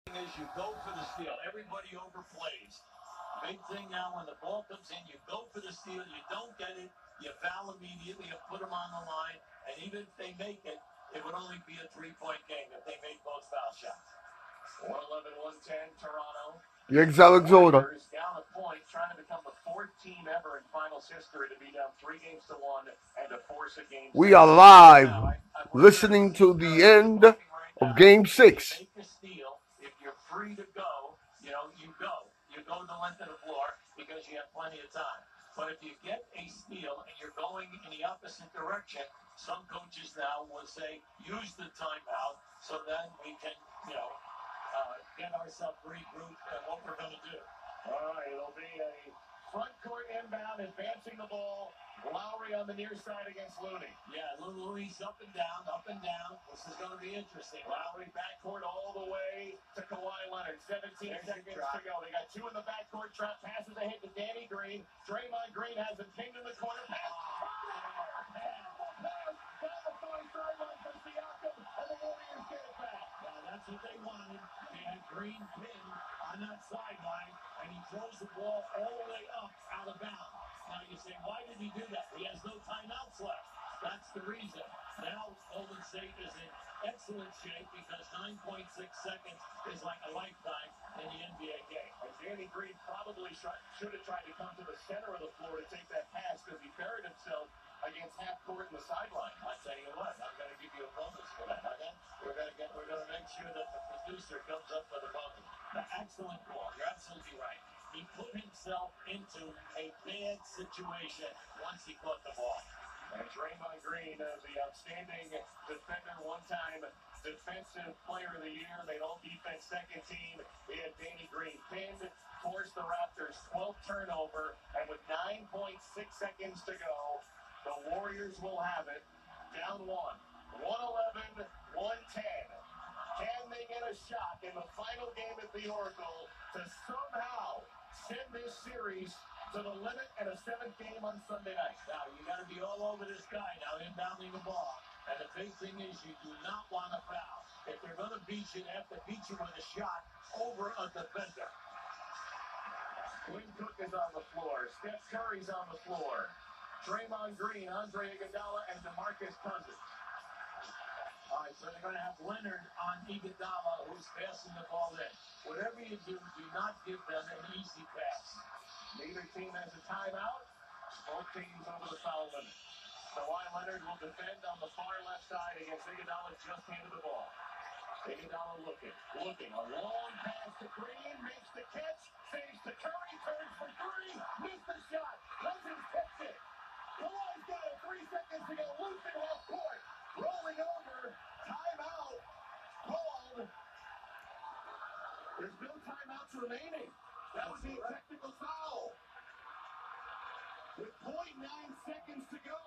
Is you go for the steal. Everybody overplays. Big thing now when the ball comes in, you go for the steal. You don't get it, you foul immediately. You put them on the line, and even if they make it, it would only be a 3-point game if they made both foul shots. 111-110 Toronto. Yanks Arizona. Down a point, trying to become the fourth team ever in finals history to be down 3-1 and to force a game. We are live, listening to the end of Game 6. Make a steal. If you're free to go, you go. You go the length of the floor because you have plenty of time. But if you get a steal and you're going in the opposite direction, some coaches now will say, use the timeout so then we can, get ourselves regrouped and what we're going to do. All right, it'll be a front court inbound, advancing the ball. Lowry on the near side against Looney. Yeah, Looney's up and down, up and down. This is going to be interesting. Lowry backcourt all the way to Kawhi Leonard. 17 seconds to go. They got two in the backcourt. Trap passes ahead to Danny Green. Draymond Green has him pinned in the corner. Pass. Down the far sideline for Siakam, and the Warriors get it back. Yeah, that's what they wanted. They had Green pinned on that sideline, and he throws the ball all the way up out of bounds. Now you say, why did he do that? He has no timeouts left. That's the reason. Now Golden State is in excellent shape because 9.6 seconds is like a lifetime in the NBA game. And Danny Green probably should have tried to come to the center of the floor to take that pass because he buried himself against half court in the sideline. I tell you what, I'm going to give you a bonus for that. Okay? We're going to make sure that the producer comes up with a bonus. Excellent call. You're absolutely right. He put himself into a bad situation once he caught the ball. And Draymond Green, the outstanding defender, one-time defensive player of the year, made all defense second team. He had Danny Green pinned, forced the Raptors 12th turnover, and with 9.6 seconds to go, the Warriors will have it. Down one. 111-110. Can they get a shot in the final game at the Oracle to somehow send this series to the limit and a seventh game on Sunday night? Now, you got to be all over this guy now, inbounding the ball. And the big thing is you do not want to foul. If they're going to beat you, they have to beat you with a shot over a defender. Quinn Cook is on the floor. Steph Curry's on the floor. Draymond Green, Andre Iguodala, and DeMarcus Cousins. All right, so they're going to have Leonard on Iguodala, who's passing the ball in. Whatever you do not give them an easy pass. Neither team has a timeout. Both teams over the foul limit. Kawhi Leonard will defend on the far left side against Iguodala, just handed the ball. Iguodala looking. A long pass to Green, makes the catch, saves to Curry, turns for three, missed the shot. Cousins gets it. Kawhi's got it, 3 seconds to go, loose in half court. Rolling over, timeout called. There's no timeouts remaining. That would be a technical foul. With 0.9 seconds to go.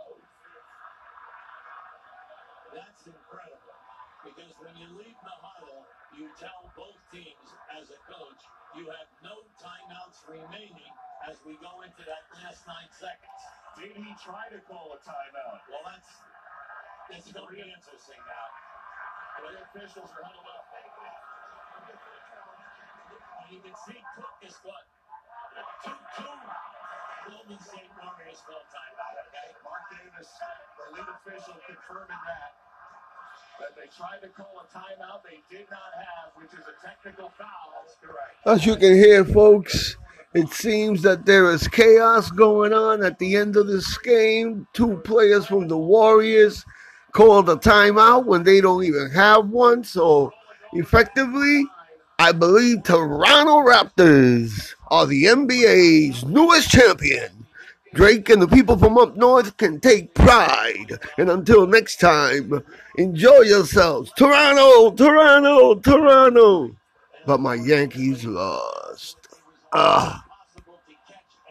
That's incredible. Because when you leave the huddle, you tell both teams as a coach, you have no timeouts remaining as we go into that last 9 seconds. Did he try to call a timeout? Well, it's going to be interesting now. The officials are huddled up. You can see Cook is what? Two Golden State Warriors called timeout, okay? Mark Davis, the lead official, confirming that they tried to call a timeout they did not have, which is a technical foul. That's correct. As you can hear, folks, it seems that there is chaos going on at the end of this game. Two players from the Warriors called a timeout when they don't even have one. So, effectively, I believe Toronto Raptors are the NBA's newest champion. Drake and the people from up north can take pride. And until next time, enjoy yourselves. Toronto, Toronto, Toronto. But my Yankees lost.